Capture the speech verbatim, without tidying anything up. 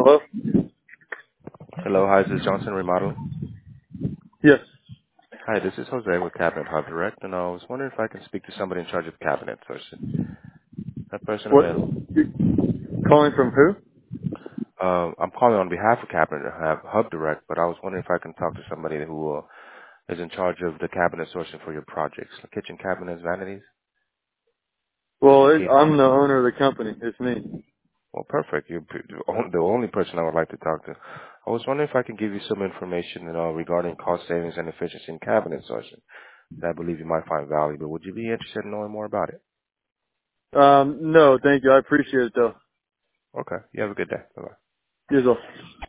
Hello? Hello, hi, this is Johnson Remodeling. Yes. Hi, this is Jose with Cabinet Hub Direct, and I was wondering if I can speak to somebody in charge of cabinet sourcing. That person What? available? Calling from who? Um, I'm calling on behalf of Cabinet Hub Hub Direct, but I was wondering if I can talk to somebody who uh, is in charge of the cabinet sourcing for your projects, like kitchen cabinets, vanities. Well, it, Keith. I'm the owner of the company. It's me. Well, perfect. You're p- the on- the only person I would like to talk to. I was wondering if I can give you some information, you know, regarding cost savings and efficiency in cabinet sourcing that I believe you might find valuable. Would you be interested in knowing more about it? Um, no, thank you. I appreciate it though. Okay. You have a good day. Bye-bye. Yes, sir.